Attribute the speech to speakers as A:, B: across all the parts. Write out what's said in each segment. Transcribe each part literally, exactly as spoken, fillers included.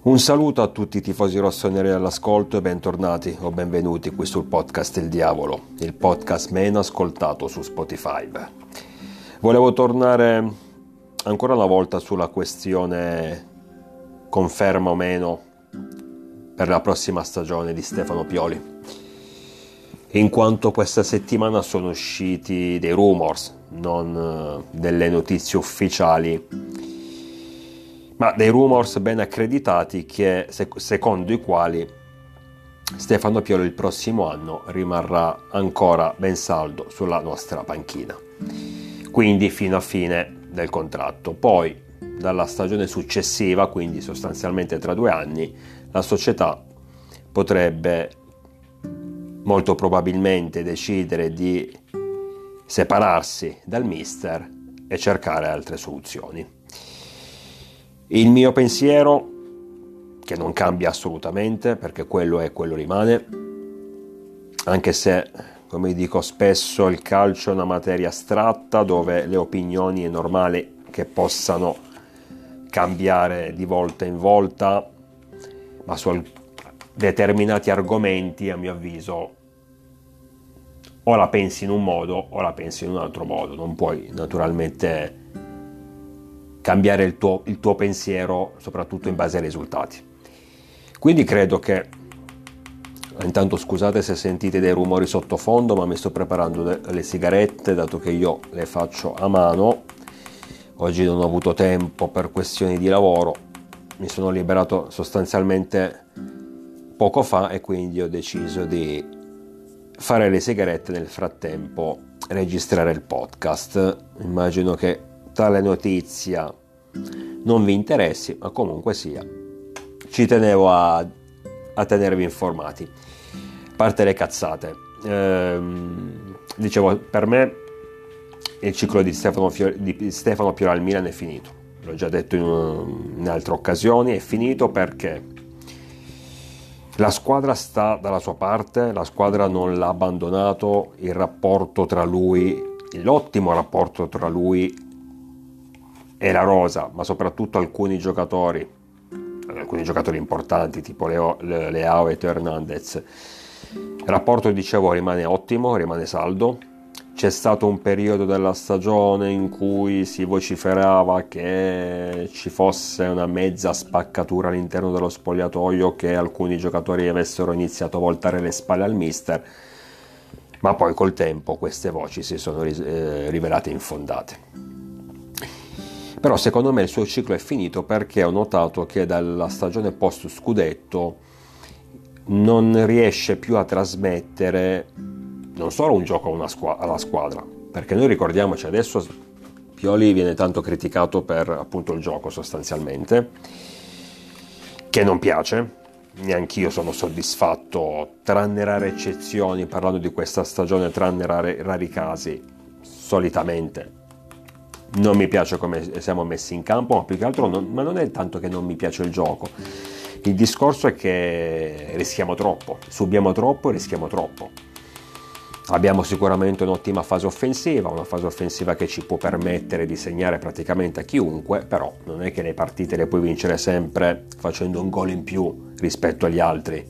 A: Un saluto a tutti i tifosi rossoneri all'ascolto e bentornati o benvenuti qui sul podcast Il Diavolo, il podcast meno ascoltato su Spotify. Volevo tornare ancora una volta sulla questione conferma o meno per la prossima stagione di Stefano Pioli, in quanto questa settimana sono usciti dei rumors, non delle notizie ufficiali, ma dei rumors ben accreditati che, secondo i quali Stefano Pioli il prossimo anno rimarrà ancora ben saldo sulla nostra panchina, quindi fino a fine del contratto. Poi dalla stagione successiva, quindi sostanzialmente tra due anni, la società potrebbe molto probabilmente decidere di separarsi dal mister e cercare altre soluzioni. Il mio pensiero, che non cambia assolutamente, perché quello è, quello rimane, anche se, come dico spesso, il calcio è una materia astratta dove le opinioni è normale che possano cambiare di volta in volta, ma su determinati argomenti, a mio avviso, o la pensi in un modo o la pensi in un altro modo. Non puoi naturalmente cambiare il tuo, il tuo pensiero, soprattutto in base ai risultati. Quindi credo che, intanto scusate se sentite dei rumori sottofondo, ma mi sto preparando le, le sigarette, dato che io le faccio a mano. Oggi non ho avuto tempo per questioni di lavoro, mi sono liberato sostanzialmente poco fa e quindi ho deciso di fare le sigarette, nel frattempo registrare il podcast. Immagino che tale notizia non vi interessi, ma comunque sia, ci tenevo a, a tenervi informati. A parte le cazzate, ehm, dicevo, per me il ciclo di Stefano, Fiori, di Stefano Pioli al Milan è finito. L'ho già detto in, in altre occasioni, è finito perché la squadra sta dalla sua parte, la squadra non l'ha abbandonato, il rapporto tra lui, l'ottimo rapporto tra lui e la rosa, ma soprattutto alcuni giocatori, alcuni giocatori importanti tipo Leo, Leao e Teo Hernandez. Il rapporto, dicevo, rimane ottimo, rimane saldo. C'è stato un periodo della stagione in cui si vociferava che ci fosse una mezza spaccatura all'interno dello spogliatoio, che alcuni giocatori avessero iniziato a voltare le spalle al mister, ma poi col tempo queste voci si sono rivelate infondate. Però secondo me il suo ciclo è finito, perché ho notato che dalla stagione post scudetto non riesce più a trasmettere non solo un gioco a una squ- alla squadra, perché noi ricordiamoci, adesso Pioli viene tanto criticato per appunto il gioco sostanzialmente, che non piace, neanch'io sono soddisfatto, tranne rare eccezioni, parlando di questa stagione, tranne rari, rari casi, solitamente non mi piace come siamo messi in campo, ma più che altro non, ma non è tanto che non mi piace il gioco. Il discorso è che rischiamo troppo, subiamo troppo e rischiamo troppo. Abbiamo sicuramente un'ottima fase offensiva, una fase offensiva che ci può permettere di segnare praticamente a chiunque, però non è che le partite le puoi vincere sempre facendo un gol in più rispetto agli altri.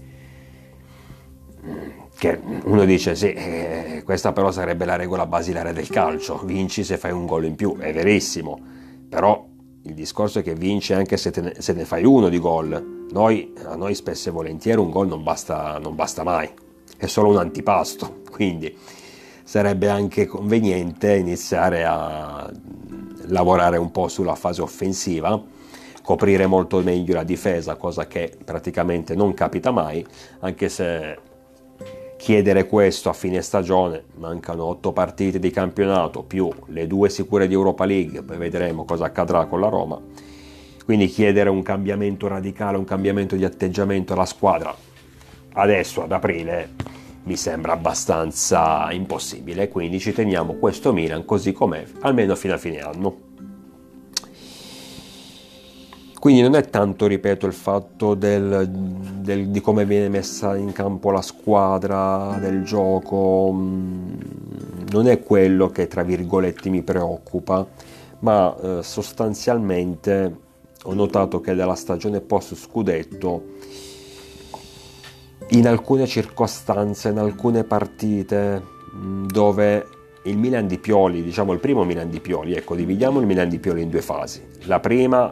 A: Che uno dice sì, eh, questa però sarebbe la regola basilare del calcio, vinci se fai un gol in più, è verissimo, però il discorso è che vinci anche se, te ne, se ne fai uno di gol. Noi, a noi spesso e volentieri un gol non basta, non basta mai, è solo un antipasto, quindi sarebbe anche conveniente iniziare a lavorare un po' sulla fase offensiva, coprire molto meglio la difesa, cosa che praticamente non capita mai, anche se chiedere questo a fine stagione, mancano otto partite di campionato più le due sicure di Europa League, poi vedremo cosa accadrà con la Roma, quindi chiedere un cambiamento radicale, un cambiamento di atteggiamento alla squadra adesso ad aprile mi sembra abbastanza impossibile, quindi ci teniamo questo Milan così com'è, almeno fino a fine anno. Quindi non è tanto, ripeto, il fatto del, del, di come viene messa in campo la squadra, del gioco, non è quello che tra virgolette mi preoccupa, ma eh, sostanzialmente ho notato che dalla stagione post scudetto, in alcune circostanze, in alcune partite dove il Milan di Pioli, diciamo il primo Milan di Pioli, ecco, dividiamo il Milan di Pioli in due fasi. La prima,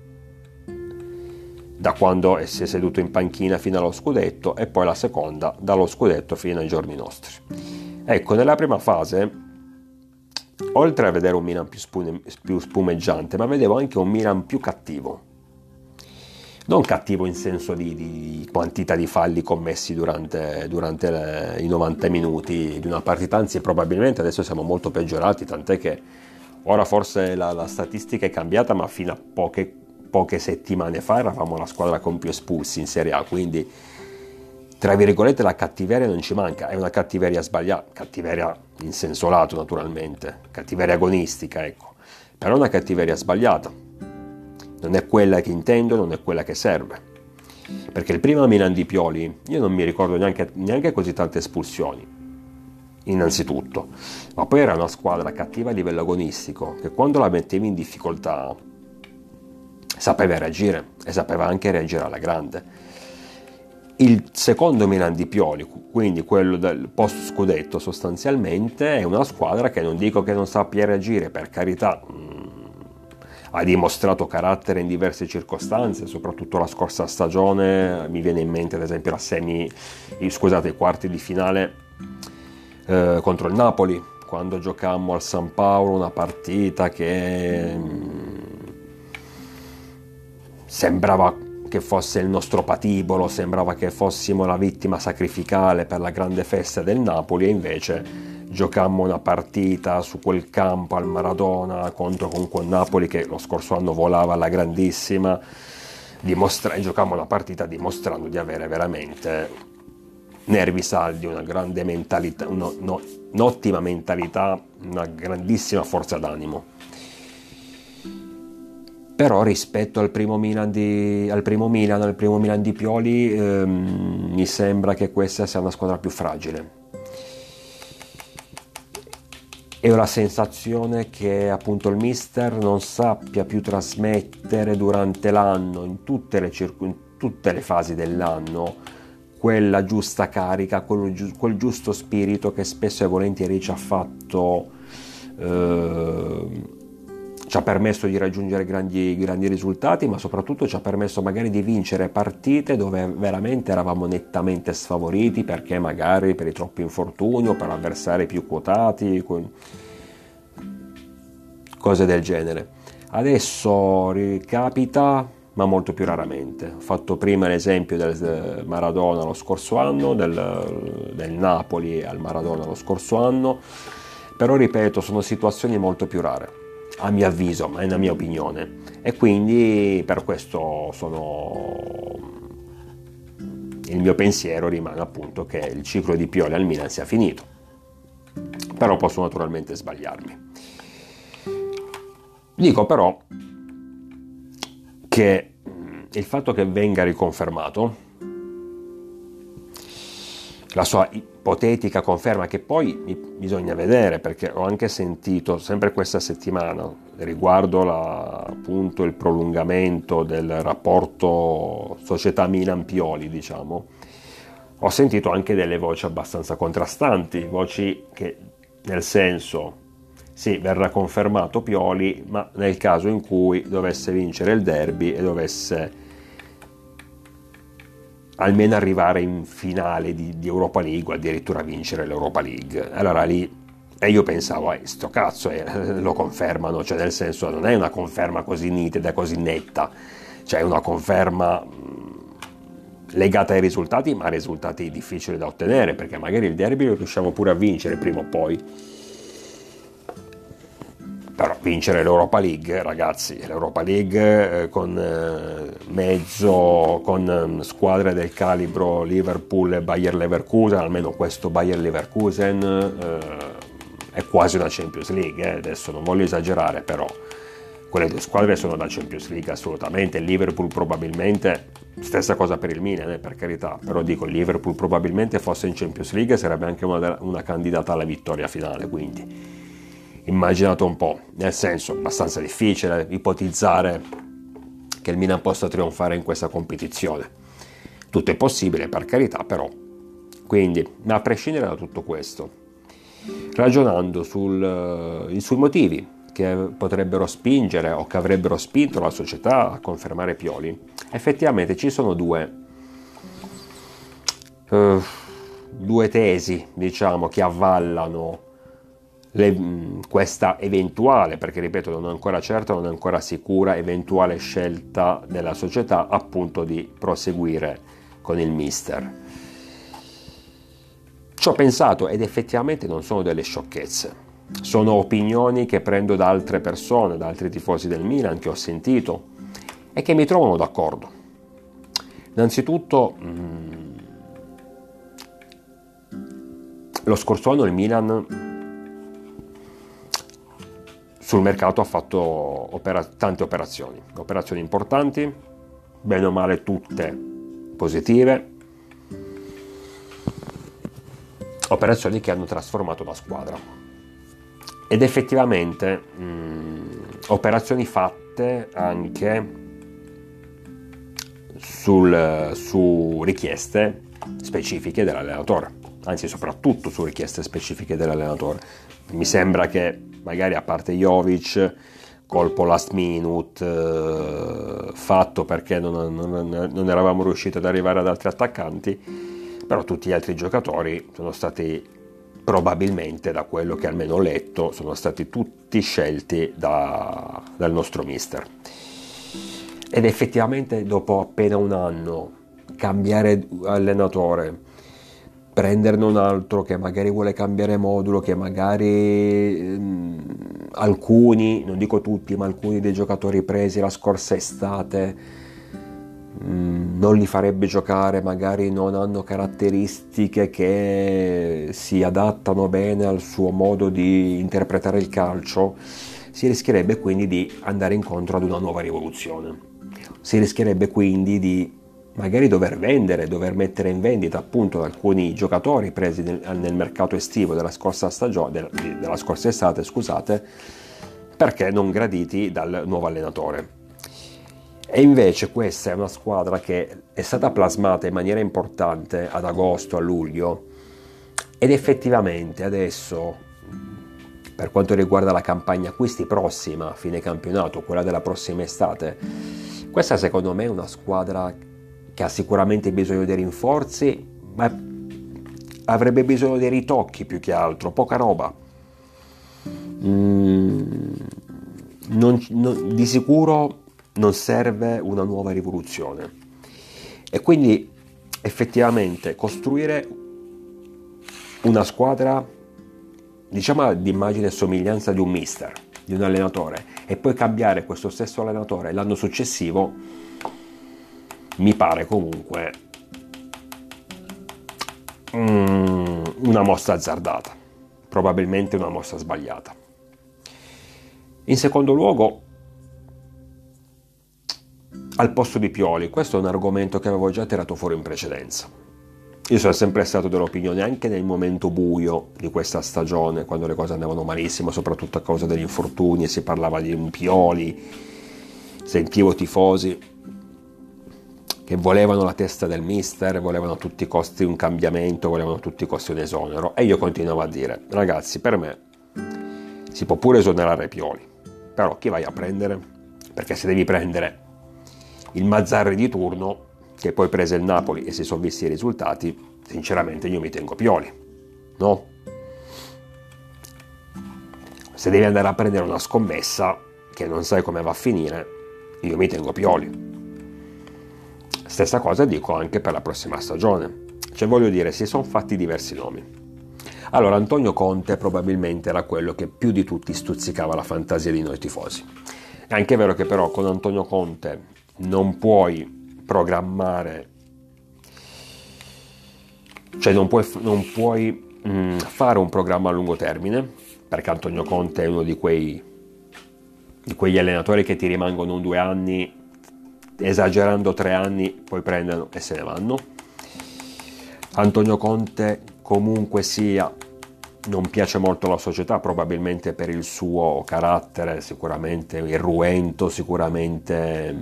A: da quando si è seduto in panchina fino allo scudetto, e poi la seconda, dallo scudetto fino ai giorni nostri. Ecco, nella prima fase, oltre a vedere un Milan più, spume, più spumeggiante, ma vedevo anche un Milan più cattivo. Non cattivo in senso di, di quantità di falli commessi durante, durante le, i novanta minuti di una partita, anzi probabilmente adesso siamo molto peggiorati, tant'è che ora forse la, la statistica è cambiata, ma fino a poche, poche settimane fa eravamo la squadra con più espulsi in Serie A, quindi tra virgolette la cattiveria non ci manca, è una cattiveria sbagliata, cattiveria in senso lato naturalmente, cattiveria agonistica, ecco, però una cattiveria sbagliata. Non è quella che intendo, non è quella che serve. Perché il primo Milan di Pioli, io non mi ricordo neanche, neanche così tante espulsioni, innanzitutto. Ma poi era una squadra cattiva a livello agonistico, che quando la mettevi in difficoltà sapeva reagire, e sapeva anche reagire alla grande. Il secondo Milan di Pioli, quindi quello del post scudetto, sostanzialmente è una squadra che non dico che non sappia reagire, per carità, ha dimostrato carattere in diverse circostanze, soprattutto la scorsa stagione. Mi viene in mente ad esempio la semi, scusate, i quarti di finale eh, contro il Napoli, quando giocammo al San Paolo una partita che mh, sembrava che fosse il nostro patibolo, sembrava che fossimo la vittima sacrificale per la grande festa del Napoli, e invece giocammo una partita su quel campo al Maradona contro con quel Napoli che lo scorso anno volava alla grandissima, dimostra- giocammo una partita dimostrando di avere veramente nervi saldi, una grande mentalità, uno, no, un'ottima mentalità, una grandissima forza d'animo. Però rispetto al primo Milan di, al primo Milan, al primo Milan di Pioli, ehm, mi sembra che questa sia una squadra più fragile. E ho la sensazione che appunto il mister non sappia più trasmettere durante l'anno, in tutte le, circo, in tutte le fasi dell'anno, quella giusta carica, quel, quel giusto spirito che spesso e volentieri ci ha fatto, eh, ci ha permesso di raggiungere grandi, grandi risultati, ma soprattutto ci ha permesso magari di vincere partite dove veramente eravamo nettamente sfavoriti, perché magari per i troppi infortuni o per avversari più quotati, cose del genere. Adesso ricapita, ma molto più raramente. Ho fatto prima l'esempio del Maradona lo scorso anno, del, del Napoli al Maradona lo scorso anno, però ripeto, sono situazioni molto più rare, a mio avviso, ma è una mia opinione, e quindi per questo sono il mio pensiero rimane appunto che il ciclo di Pioli al Milan sia finito, però posso naturalmente sbagliarmi. Dico però che il fatto che venga riconfermato, la sua ipotetica conferma, che poi bisogna vedere, perché ho anche sentito sempre questa settimana riguardo la, appunto il prolungamento del rapporto società Milan-Pioli, diciamo, ho sentito anche delle voci abbastanza contrastanti, voci che nel senso sì, verrà confermato Pioli, ma nel caso in cui dovesse vincere il derby e dovesse almeno arrivare in finale di, di Europa League, o addirittura vincere l'Europa League. Allora lì, e io pensavo, eh, sto cazzo, eh, lo confermano, cioè nel senso non è una conferma così nitida, così netta, cioè è una conferma mh, legata ai risultati, ma risultati difficili da ottenere, perché magari il derby lo riusciamo pure a vincere prima o poi. Però vincere l'Europa League, ragazzi, l'Europa League eh, con eh, mezzo, con eh, squadre del calibro Liverpool e Bayer Leverkusen, almeno questo Bayer Leverkusen eh, è quasi una Champions League, eh. Adesso non voglio esagerare, però quelle due squadre sono da Champions League assolutamente. Il Liverpool probabilmente, stessa cosa per il Milan, eh, per carità, però dico, il Liverpool probabilmente fosse in Champions League sarebbe anche una, una candidata alla vittoria finale, quindi immaginate un po', nel senso abbastanza difficile ipotizzare che il Milan possa trionfare in questa competizione. Tutto è possibile, per carità, però. Quindi, a prescindere da tutto questo, ragionando sul, uh, sui motivi che potrebbero spingere o che avrebbero spinto la società a confermare Pioli, effettivamente ci sono due, uh, due tesi, diciamo, che avvallano le, questa eventuale, perché ripeto non è ancora certa, non è ancora sicura, eventuale scelta della società appunto di proseguire con il mister. Ci ho pensato ed effettivamente non sono delle sciocchezze, sono opinioni che prendo da altre persone, da altri tifosi del Milan che ho sentito e che mi trovano d'accordo. Innanzitutto mh, lo scorso anno il Milan sul mercato ha fatto opera- tante operazioni, operazioni importanti, bene o male tutte positive, operazioni che hanno trasformato la squadra ed effettivamente mh, operazioni fatte anche sul, su richieste specifiche dell'allenatore, anzi soprattutto su richieste specifiche dell'allenatore. Mi sembra che magari a parte Jovic, colpo last minute eh, fatto perché non, non, non eravamo riusciti ad arrivare ad altri attaccanti, però tutti gli altri giocatori sono stati probabilmente, da quello che almeno ho letto, sono stati tutti scelti da, dal nostro mister. Ed effettivamente dopo appena un anno cambiare allenatore, prenderne un altro che magari vuole cambiare modulo, che magari ehm, alcuni, non dico tutti, ma alcuni dei giocatori presi la scorsa estate non li farebbe giocare, magari non hanno caratteristiche che si adattano bene al suo modo di interpretare il calcio, si rischierebbe quindi di andare incontro ad una nuova rivoluzione. Si rischierebbe quindi di magari dover vendere, dover mettere in vendita appunto alcuni giocatori presi nel, nel mercato estivo della scorsa stagione, della scorsa estate, scusate, perché non graditi dal nuovo allenatore. E invece questa è una squadra che è stata plasmata in maniera importante ad agosto, a luglio, ed effettivamente adesso, per quanto riguarda la campagna acquisti prossima, fine campionato, quella della prossima estate, questa secondo me è una squadra che ha sicuramente bisogno di rinforzi, ma avrebbe bisogno di ritocchi più che altro, poca roba. Mm, non, non, di sicuro non serve una nuova rivoluzione e quindi effettivamente costruire una squadra, diciamo di immagine e somiglianza di un mister, di un allenatore, e poi cambiare questo stesso allenatore l'anno successivo mi pare comunque mm, una mossa azzardata, probabilmente una mossa sbagliata. In secondo luogo, al posto di Pioli, questo è un argomento che avevo già tirato fuori in precedenza. Io sono sempre stato dell'opinione, anche nel momento buio di questa stagione, quando le cose andavano malissimo, soprattutto a causa degli infortuni e si parlava di un Pioli, sentivo tifosi che volevano la testa del mister, volevano a tutti i costi un cambiamento, volevano a tutti i costi un esonero, e io continuavo a dire, ragazzi, per me si può pure esonerare Pioli, però chi vai a prendere? Perché se devi prendere il Mazzarri di turno, che poi prese il Napoli e si sono visti i risultati, sinceramente io mi tengo Pioli, no? Se devi andare a prendere una scommessa che non sai come va a finire, io mi tengo Pioli. Stessa cosa dico anche per la prossima stagione, cioè voglio dire, si sono fatti diversi nomi. Allora, Antonio Conte probabilmente era quello che più di tutti stuzzicava la fantasia di noi tifosi. È anche vero che però con Antonio Conte non puoi programmare, cioè non puoi, non puoi mh, fare un programma a lungo termine, perché Antonio Conte è uno di quei di quegli allenatori che ti rimangono un due anni, esagerando tre anni, poi prendono e se ne vanno. Antonio Conte comunque sia non piace molto alla società, probabilmente per il suo carattere, sicuramente irruento, sicuramente,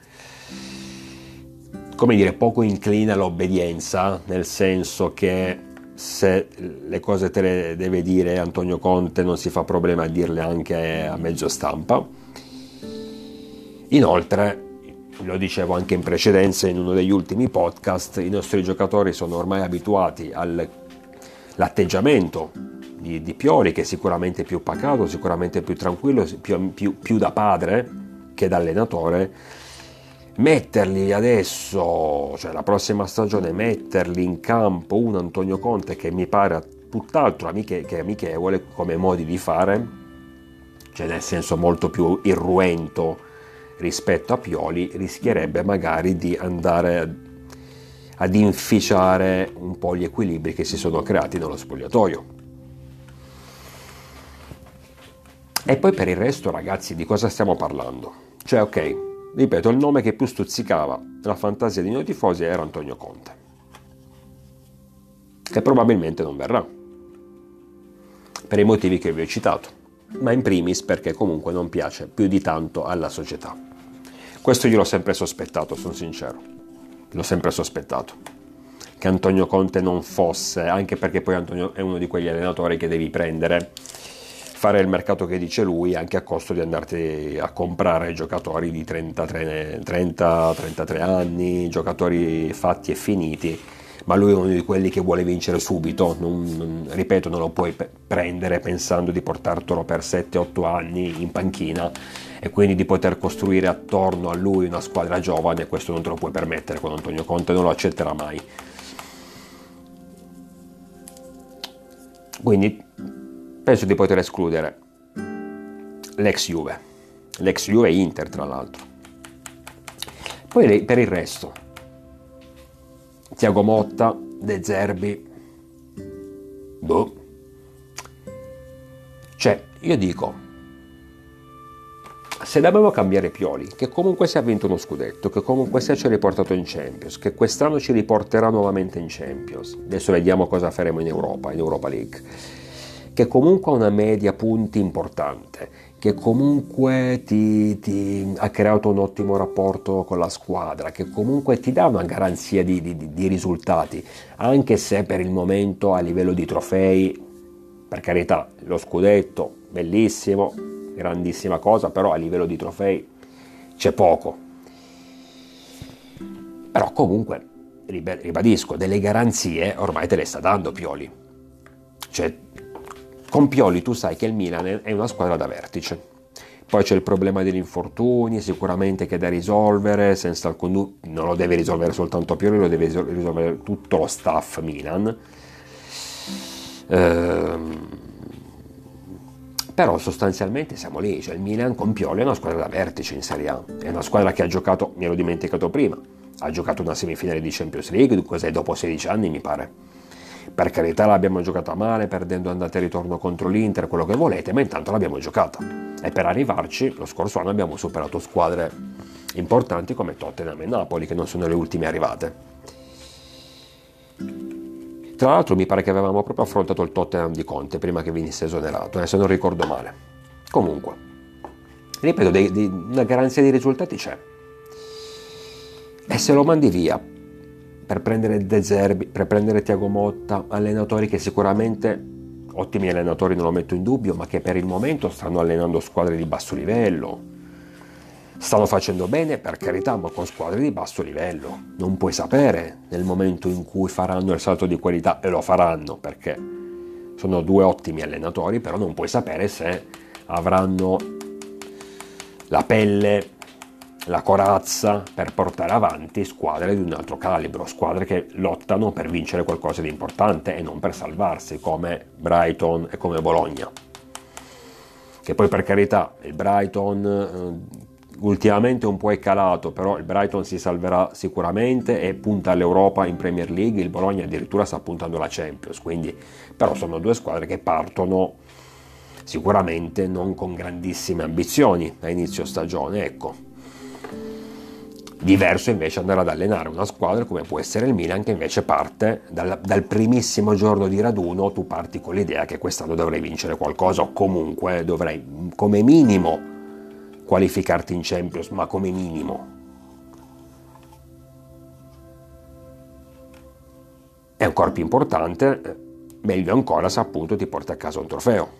A: come dire, poco incline all'obbedienza, nel senso che se le cose te le deve dire Antonio Conte non si fa problema a dirle anche a mezzo stampa. Inoltre, lo dicevo anche in precedenza in uno degli ultimi podcast, i nostri giocatori sono ormai abituati all'atteggiamento di, di Pioli, che è sicuramente più pacato, sicuramente più tranquillo, più, più, più da padre che da allenatore. Metterli adesso, cioè la prossima stagione, metterli in campo un Antonio Conte che mi pare tutt'altro amiche, che amichevole come modi di fare, cioè nel senso molto più irruento rispetto a Pioli, rischierebbe magari di andare ad inficiare un po' gli equilibri che si sono creati nello spogliatoio. E poi per il resto, ragazzi, di cosa stiamo parlando? Cioè, ok, ripeto, il nome che più stuzzicava la fantasia di noi tifosi era Antonio Conte, che probabilmente non verrà, per i motivi che vi ho citato, ma in primis perché comunque non piace più di tanto alla società. Questo io l'ho sempre sospettato, sono sincero, l'ho sempre sospettato, che Antonio Conte non fosse, anche perché poi Antonio è uno di quegli allenatori che devi prendere, fare il mercato che dice lui, anche a costo di andarti a comprare giocatori di trentatré, trenta trentatré anni, giocatori fatti e finiti, ma lui è uno di quelli che vuole vincere subito, non, non, ripeto, non lo puoi pe- prendere pensando di portartelo per sette otto anni in panchina e quindi di poter costruire attorno a lui una squadra giovane. Questo non te lo puoi permettere con Antonio Conte, non lo accetterà mai. Quindi penso di poter escludere l'ex Juve, l'ex Juve Inter tra l'altro. Poi per il resto, Thiago Motta, De Zerbi, boh. Cioè, io dico, se dobbiamo cambiare Pioli, che comunque si è vinto uno scudetto, che comunque si è riportato in Champions, che quest'anno ci riporterà nuovamente in Champions, adesso vediamo cosa faremo in Europa, in Europa League, che comunque ha una media punti importante, che comunque ti, ti ha creato un ottimo rapporto con la squadra, che comunque ti dà una garanzia di, di, di risultati, anche se per il momento a livello di trofei, per carità, lo scudetto, bellissimo, grandissima cosa, però a livello di trofei c'è poco. Però comunque, ribadisco, delle garanzie ormai te le sta dando Pioli. Cioè, con Pioli tu sai che il Milan è una squadra da vertice, poi c'è il problema degli infortuni sicuramente che è da risolvere, senza alcun dubbio, non lo deve risolvere soltanto Pioli, lo deve risolvere tutto lo staff Milan, ehm, però sostanzialmente siamo lì, cioè il Milan con Pioli è una squadra da vertice in Serie A, è una squadra che ha giocato, mi ero dimenticato prima, ha giocato una semifinale di Champions League, cos'è, dopo sedici anni mi pare. Per carità l'abbiamo giocata male, perdendo andata e ritorno contro l'Inter, quello che volete, ma intanto l'abbiamo giocata. E per arrivarci, lo scorso anno abbiamo superato squadre importanti come Tottenham e Napoli, che non sono le ultime arrivate. Tra l'altro mi pare che avevamo proprio affrontato il Tottenham di Conte prima che venisse esonerato, eh, se non ricordo male. Comunque, ripeto, dei, dei, una garanzia di risultati c'è. E se lo mandi via per prendere De Zerbi, per prendere Thiago Motta, allenatori che sicuramente, ottimi allenatori non lo metto in dubbio, ma che per il momento stanno allenando squadre di basso livello, stanno facendo bene per carità, ma con squadre di basso livello, non puoi sapere nel momento in cui faranno il salto di qualità, e lo faranno perché sono due ottimi allenatori, però non puoi sapere se avranno la pelle, la corazza per portare avanti squadre di un altro calibro, squadre che lottano per vincere qualcosa di importante e non per salvarsi, come Brighton e come Bologna. Che poi per carità il Brighton eh, ultimamente un po' è calato, però il Brighton si salverà sicuramente e punta all'Europa in Premier League, il Bologna addirittura sta puntando alla Champions, quindi però sono due squadre che partono sicuramente non con grandissime ambizioni a inizio stagione, ecco. Diverso invece andare ad allenare una squadra come può essere il Milan, che invece parte dal, dal primissimo giorno di raduno, tu parti con l'idea che quest'anno dovrai vincere qualcosa o comunque dovrai come minimo qualificarti in Champions, ma come minimo. È un corpo importante, meglio ancora se appunto ti porti a casa un trofeo.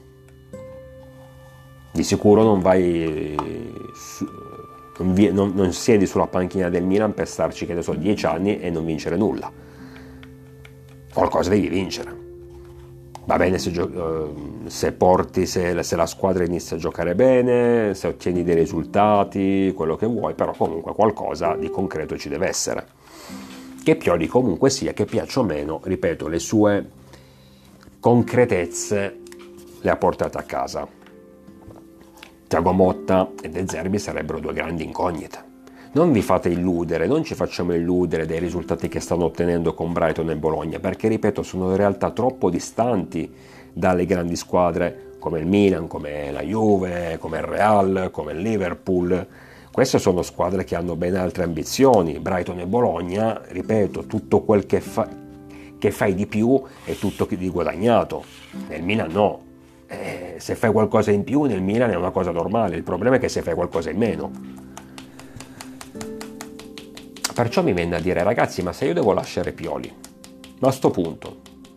A: Di sicuro non vai... Su, Non, vi, non, non siedi sulla panchina del Milan per starci, che ne so, dieci anni e non vincere nulla. Qualcosa devi vincere. Va bene se, gio- se porti, se, se la squadra inizia a giocare bene, se ottieni dei risultati, quello che vuoi, però comunque qualcosa di concreto ci deve essere. Che Pioli comunque sia, che piaccia o meno, ripeto, le sue concretezze le ha portate a casa. Thiago Motta e De Zerbi sarebbero due grandi incognite. Non vi fate illudere, non ci facciamo illudere dei risultati che stanno ottenendo con Brighton e Bologna, perché ripeto, sono realtà troppo distanti dalle grandi squadre come il Milan, come la Juve, come il Real, come il Liverpool. Queste sono squadre che hanno ben altre ambizioni. Brighton e Bologna, ripeto, tutto quel che, fa, che fai di più è tutto di guadagnato. Nel Milan no. Eh, se fai qualcosa in più nel Milan è una cosa normale, il problema è che se fai qualcosa in meno. Perciò mi viene a dire, ragazzi, ma se io devo lasciare Pioli, ma a sto punto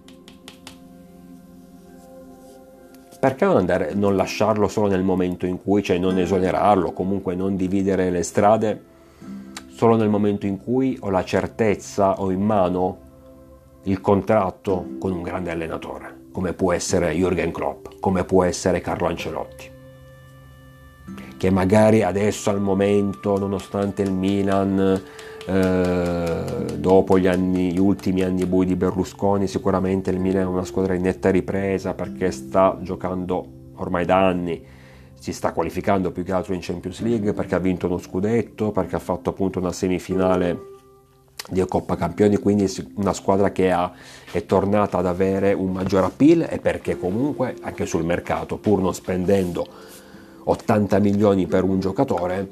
A: perché non, andare, non lasciarlo solo nel momento in cui, cioè non esonerarlo, comunque non dividere le strade solo nel momento in cui ho la certezza, ho in mano il contratto con un grande allenatore come può essere Jürgen Klopp, come può essere Carlo Ancelotti, che magari adesso al momento, nonostante il Milan eh, dopo gli, anni, gli ultimi anni bui di Berlusconi, sicuramente il Milan è una squadra in netta ripresa perché sta giocando ormai da anni, si sta qualificando più che altro in Champions League perché ha vinto uno scudetto, perché ha fatto appunto una semifinale di Coppa Campioni, quindi una squadra che ha, è tornata ad avere un maggior appeal, e perché comunque anche sul mercato, pur non spendendo ottanta milioni per un giocatore,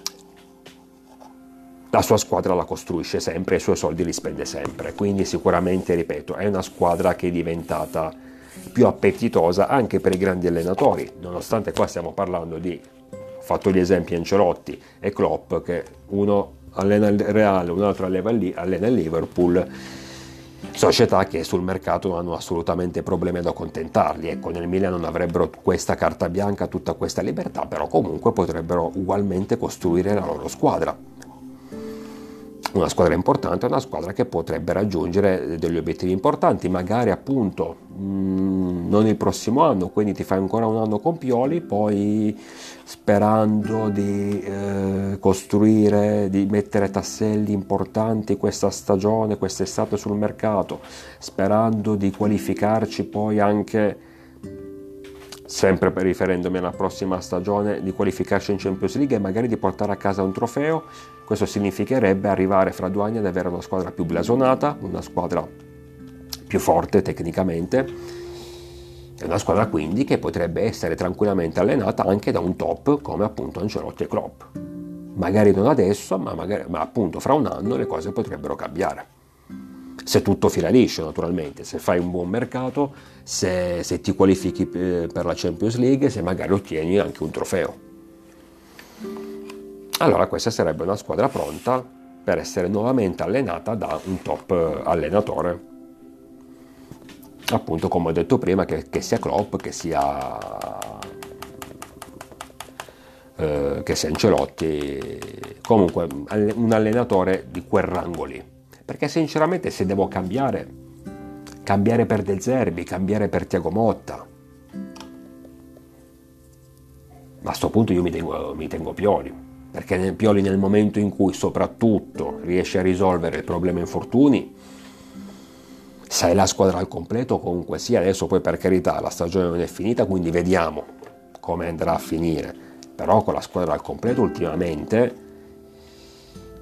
A: la sua squadra la costruisce sempre e i suoi soldi li spende sempre, quindi sicuramente, ripeto, è una squadra che è diventata più appetitosa anche per i grandi allenatori, nonostante qua stiamo parlando di, ho fatto gli esempi Ancelotti e Klopp, che uno allena il Real, un altro allena il Liverpool, società che sul mercato non hanno assolutamente problemi ad accontentarli. Ecco, nel Milan non avrebbero questa carta bianca, tutta questa libertà, però comunque potrebbero ugualmente costruire la loro squadra. Una squadra importante, una squadra che potrebbe raggiungere degli obiettivi importanti, magari appunto mh, non il prossimo anno, quindi ti fai ancora un anno con Pioli, poi sperando di eh, costruire, di mettere tasselli importanti questa stagione, quest'estate sul mercato, sperando di qualificarci poi anche, sempre per riferendomi alla prossima stagione, di qualificarci in Champions League e magari di portare a casa un trofeo. Questo significherebbe arrivare fra due anni ad avere una squadra più blasonata, una squadra più forte tecnicamente, e una squadra quindi che potrebbe essere tranquillamente allenata anche da un top come appunto Ancelotti e Klopp. Magari non adesso, ma, magari, ma appunto fra un anno le cose potrebbero cambiare. Se tutto fila liscio, naturalmente, se fai un buon mercato, se, se ti qualifichi per la Champions League, se magari ottieni anche un trofeo. Allora questa sarebbe una squadra pronta per essere nuovamente allenata da un top allenatore, appunto come ho detto prima, che, che sia Klopp, che sia, eh, che sia Ancelotti, comunque un allenatore di quel rango lì. Perché sinceramente se devo cambiare, cambiare per De Zerbi, cambiare per Thiago Motta, ma a sto punto io mi tengo, mi tengo Pioli, perché nel Pioli nel momento in cui soprattutto riesce a risolvere il problema infortuni, sai la squadra al completo comunque sia, adesso poi per carità la stagione non è finita, quindi vediamo come andrà a finire, però con la squadra al completo ultimamente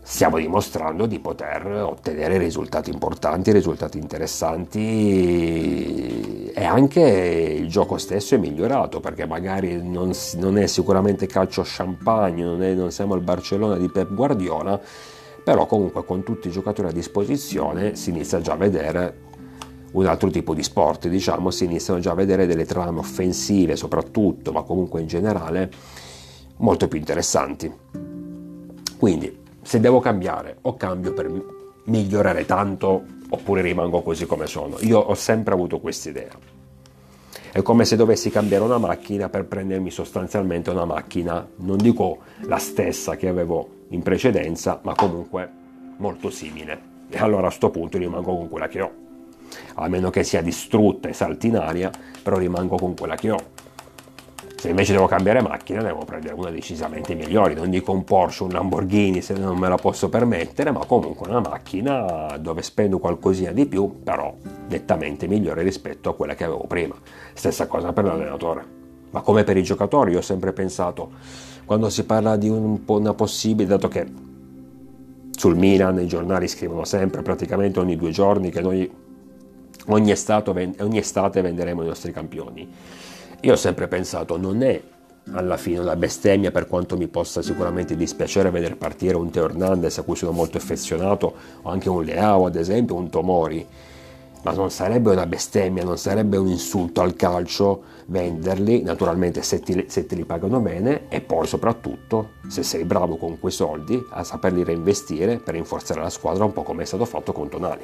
A: stiamo dimostrando di poter ottenere risultati importanti, risultati interessanti, e anche il gioco stesso è migliorato, perché magari non, non è sicuramente calcio champagne, non, è, non siamo il Barcellona di Pep Guardiola, però comunque con tutti i giocatori a disposizione si inizia già a vedere un altro tipo di sport, diciamo, si iniziano già a vedere delle trame offensive soprattutto, ma comunque in generale molto più interessanti. Quindi se devo cambiare, o cambio per migliorare tanto oppure rimango così come sono. Io ho sempre avuto questa idea. È come se dovessi cambiare una macchina per prendermi sostanzialmente una macchina, non dico la stessa che avevo in precedenza, ma comunque molto simile. E allora a sto punto rimango con quella che ho. A meno che sia distrutta e salti in aria, però rimango con quella che ho. Se invece devo cambiare macchina, devo prendere una decisamente migliore. Non dico un Porsche, un Lamborghini se non me la posso permettere, ma comunque una macchina dove spendo qualcosina di più, però nettamente migliore rispetto a quella che avevo prima. Stessa cosa per l'allenatore. Ma come per i giocatori, io ho sempre pensato, quando si parla di un po' una possibile, dato che sul Milan i giornali scrivono sempre, praticamente ogni due giorni, che noi ogni estate, ogni estate venderemo i nostri campioni. Io ho sempre pensato, non è alla fine una bestemmia, per quanto mi possa sicuramente dispiacere vedere partire un Teo Hernandez a cui sono molto affezionato, o anche un Leao ad esempio, un Tomori, ma non sarebbe una bestemmia, non sarebbe un insulto al calcio venderli, naturalmente se, ti, se te li pagano bene, e poi soprattutto se sei bravo con quei soldi a saperli reinvestire per rinforzare la squadra, un po' come è stato fatto con Tonali.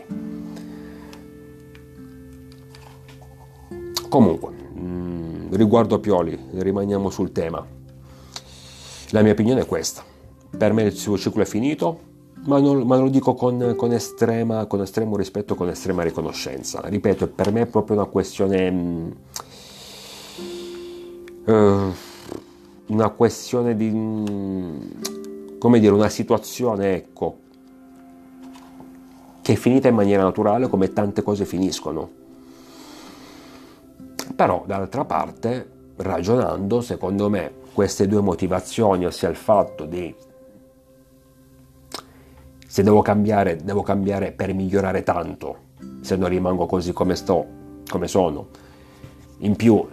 A: Comunque, riguardo a Pioli, rimaniamo sul tema. La mia opinione è questa: per me il suo ciclo è finito, ma, non, ma lo dico con, con, estrema, con estremo rispetto, con estrema riconoscenza. Ripeto, per me è proprio una questione mh, uh, una questione di mh, come dire, una situazione, ecco, che è finita in maniera naturale, come tante cose finiscono. Però dall'altra parte, ragionando, secondo me queste due motivazioni, ossia il fatto di se devo cambiare, devo cambiare per migliorare tanto, se non rimango così come sto, come sono. In più,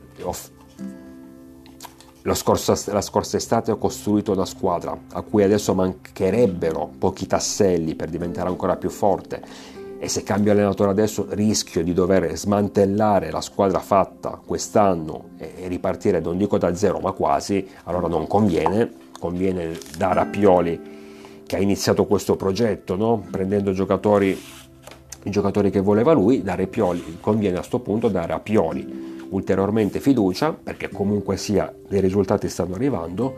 A: lo scorso, la scorsa estate ho costruito una squadra a cui adesso mancherebbero pochi tasselli per diventare ancora più forte. E se cambio allenatore adesso rischio di dover smantellare la squadra fatta quest'anno e ripartire, non dico da zero, ma quasi. Allora non conviene, conviene dare a Pioli, che ha iniziato questo progetto, no? Prendendo giocatori, i giocatori che voleva lui, dare Pioli, conviene a sto punto dare a Pioli ulteriormente fiducia, perché comunque sia dei risultati stanno arrivando,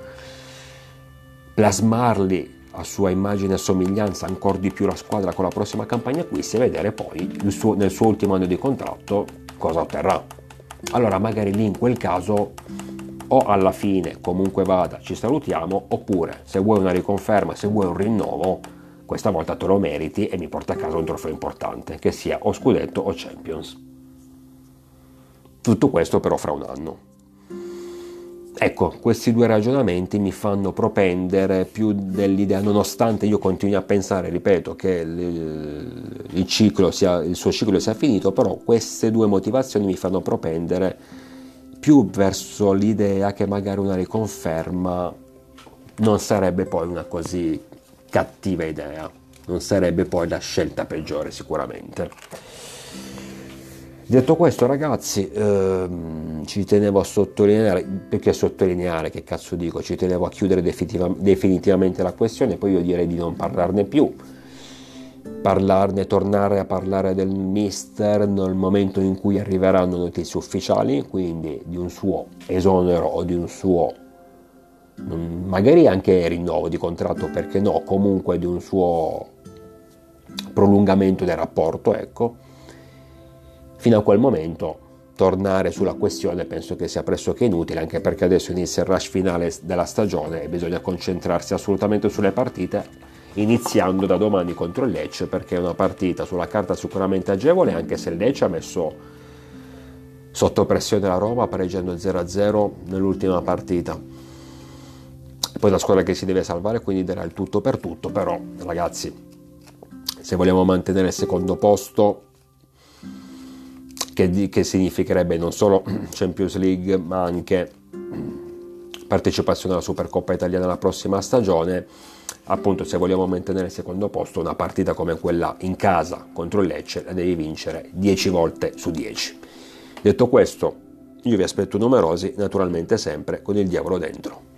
A: plasmarli a sua immagine e somiglianza ancora di più la squadra con la prossima campagna acquisti, e vedere poi il suo, nel suo ultimo anno di contratto cosa otterrà. Allora magari lì in quel caso, o alla fine comunque vada ci salutiamo, oppure se vuoi una riconferma, se vuoi un rinnovo, questa volta te lo meriti e mi porta a casa un trofeo importante, che sia o scudetto o Champions. Tutto questo però fra un anno. Ecco, questi due ragionamenti mi fanno propendere più dell'idea, nonostante io continui a pensare, ripeto, che il, il, ciclo sia, il suo ciclo sia finito, però queste due motivazioni mi fanno propendere più verso l'idea che magari una riconferma non sarebbe poi una così cattiva idea, non sarebbe poi la scelta peggiore sicuramente. Detto questo, ragazzi, ehm, ci tenevo a sottolineare, perché sottolineare, che cazzo dico, ci tenevo a chiudere definitiva, definitivamente la questione, poi io direi di non parlarne più, parlarne, tornare a parlare del mister nel momento in cui arriveranno notizie ufficiali, quindi di un suo esonero o di un suo, magari anche rinnovo di contratto, perché no, comunque di un suo prolungamento del rapporto, ecco. Fino a quel momento tornare sulla questione penso che sia pressoché inutile, anche perché adesso inizia il rush finale della stagione e bisogna concentrarsi assolutamente sulle partite, iniziando da domani contro il Lecce, perché è una partita sulla carta sicuramente agevole, anche se il Lecce ha messo sotto pressione la Roma pareggiando zero a zero nell'ultima partita. poi la squadra che si deve salvare, quindi darà il tutto per tutto. Però ragazzi, se vogliamo mantenere il secondo posto, che, che significherebbe non solo Champions League ma anche partecipazione alla Supercoppa italiana la prossima stagione, appunto se vogliamo mantenere il secondo posto, una partita come quella in casa contro il Lecce la devi vincere dieci volte su dieci. Detto questo, io vi aspetto numerosi, naturalmente sempre con il diavolo dentro.